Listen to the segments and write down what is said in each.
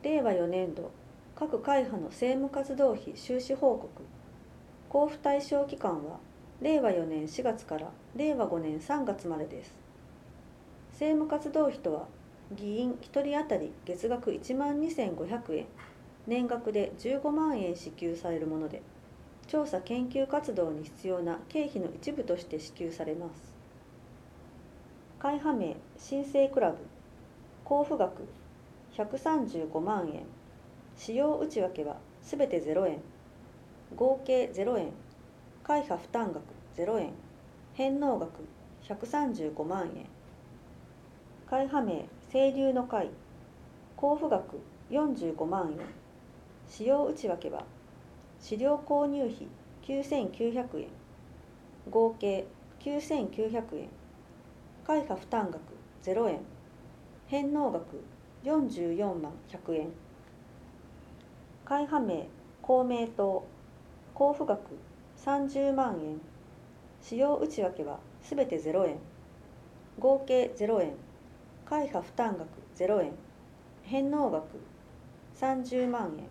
令和4年度各会派の政務活動費収支報告。交付対象期間は令和4年4月から令和5年3月までです。政務活動費とは、議員1人当たり月額12,500円、年額で15万円支給されるもので、調査研究活動に必要な経費の一部として支給されます。会派名新生クラブ。交付額135万円。使用内訳はすべて0円。合計0円。会派負担額0円。返納額135万円。会派名清流の会。交付額45万円。使用内訳は資料購入費9,900円。合計9,900円。会派負担額0円。返納額44万100円。会派名公明党。交付額30万円。使用内訳はすべて0円。合計0円。会派負担額0円。返納額30万円。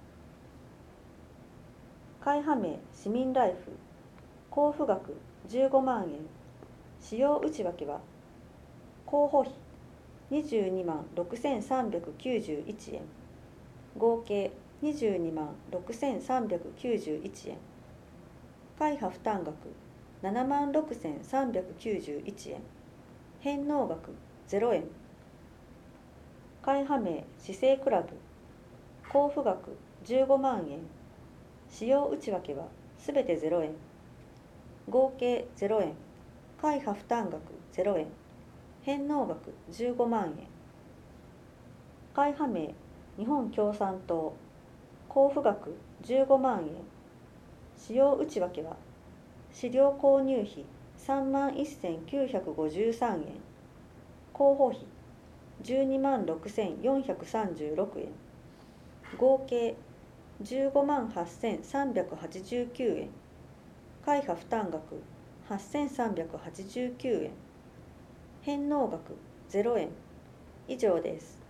会派名市民ライフ。交付額15万円。使用内訳は候補費22万6,391円。合計22万6,391円。会派負担額7万6,391円。返納額0円。会派名市政クラブ。交付額15万円。使用内訳はすべて0円。合計0円。会派負担額0円。返納額15万円。会派名日本共産党。交付額15万円。使用内訳は資料購入費3万1,953円。候補費12万6,436円。合計15万8,389円。会派負担額8,389円。返納額0円。以上です。